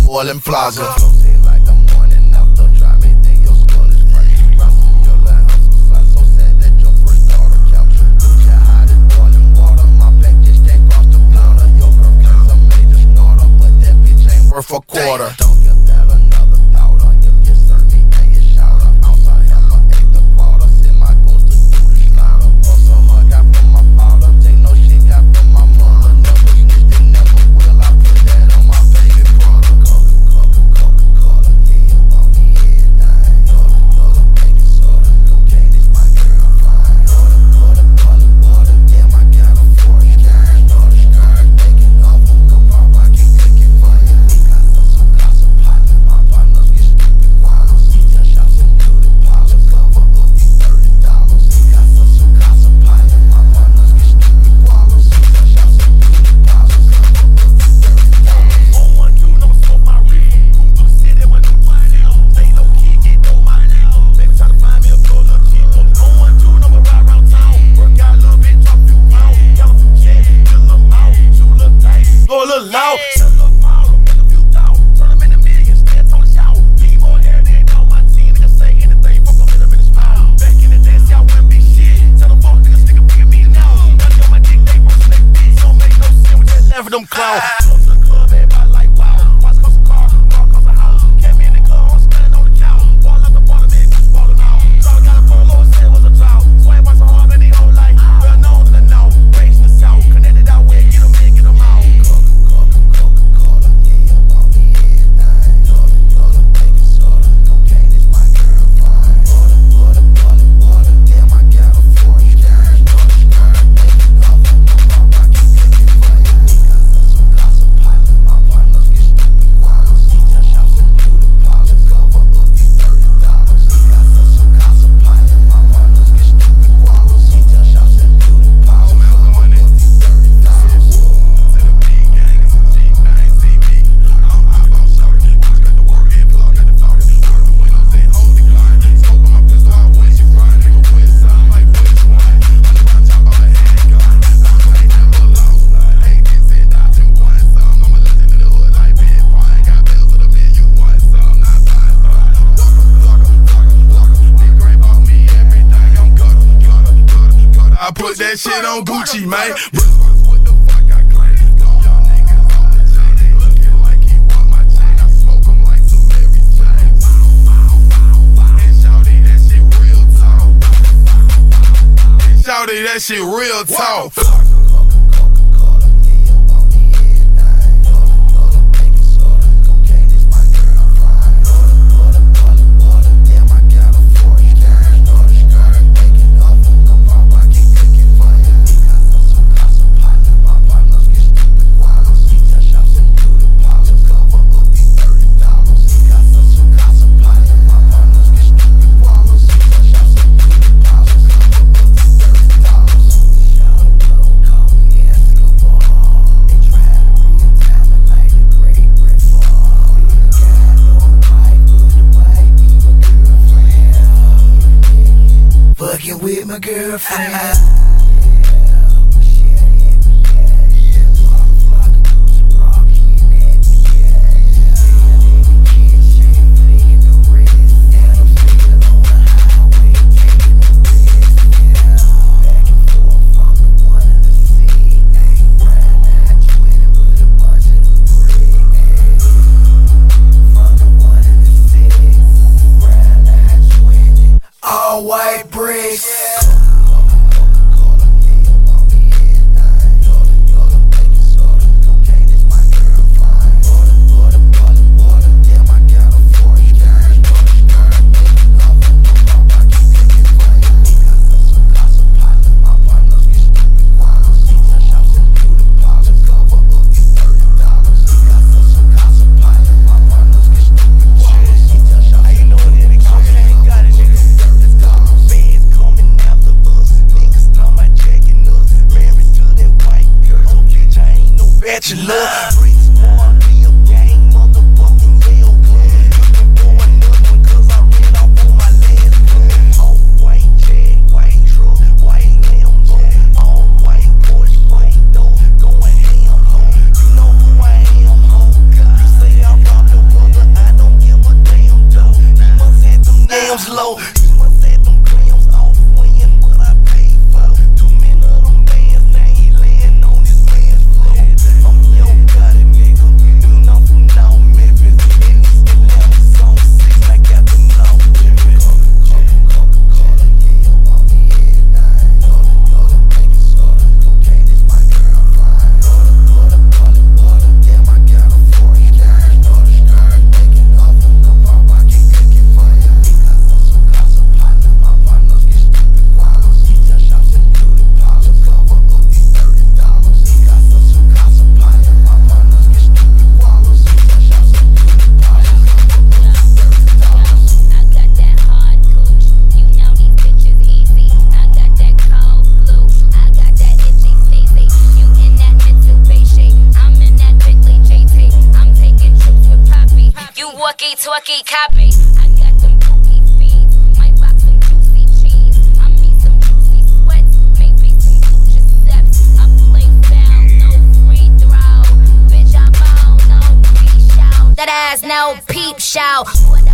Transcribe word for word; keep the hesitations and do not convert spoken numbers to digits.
Portland Plaza. Worth a quarter. Don't get that another thought on you. Get certainly ain't a shout out. Outside him, I ate the quarter. Send my ghost to do the slaughter. Also, I got from my father. Take no shit, got from my mother. Never snitch, they never will. I put that on my baby brother. Coca, Coca, Coca, Cola. Yeah, you want me here, dying. Dollar, dollar, making soda. Cocaine is my girl, fine. Water, water, water, water. Damn, I got a forest skirt. Daughter skirt, making up. Go pop, I can't take it for you. Loud. Sell them all, make a few thousand, turn them into millions, stand on the shower. Need more hair than all my team, niggas say anything, fuck them, hit them in the smile. Back in the day, see I wouldn't be shit. Tell them fuck niggas, nigga, bigger me now. Money on my dick, they want to make bitch. Don't make no sense with that left of them clowns. Club to the club, everybody like wow. Watch cost a car, car cost a house. Came in the club, I'm standing on the couch. Ball out the bottom, man, just falling out. Charlie got a phone, Lord said it was a drought. Swag by so hard, man, they whole life. Well known in the know, raised in the south. Connected out where, get them in, get them out. I put that shit on Gucci, man. What the fuck I claim? Y'all niggas on the chain, they looking like he want my chain. I smoke him like some Mary Jane. And shawty, that shit real talk. And shawty, that shit real talk. Fucking with my girlfriend. All white bricks. Bachelor. Bricks, boy, be a gang, motherfucking yell. Looking for another one, cause I ran off on my last gun. All white Jag, white truck, white Lambo. All white Porsche, white door, going ham, ho. You know who I am, ho. You say I robbed the grams low. He must have them grams off weighing what I paid for. Too many of them bands, now he laying on his man's floor. I'm yo got it, nigga. You know from now Memphis. And these eleven on six, I got the no limit. Coca-Cola, yeah, yo, I'll be here nine. Daughter, daughter, make it slaughter. Cocaine is my girl, fine. Daughter, daughter, daughter, daughter. Damn, I got a forty nine. Daughter, skirt, make it off. The pop, I can cook it for you. Because I'm some casa partner. My partners get stupid gualos. Pizza shops and beauty parlors. Cover up these thirty dollars. Because I'm some casa partner. My partners get stupid gualos. Pizza shops and beauty parlors. Cover up these thirty dollars. I got that hard cooch, you know these bitches easy. I got that cold blue, I got that itchy sneezy. You in that Mitsubishi, I'm in that Bentley G T. I'm taking trips with Poppy, you walkie talkie copy. I got them cookie feeds, might rock some juicy cheese. I mean some juicy sweats, maybe some Gucci steps. I play foul, no free throw. Bitch, I'm on no peep show. That ass no peep show.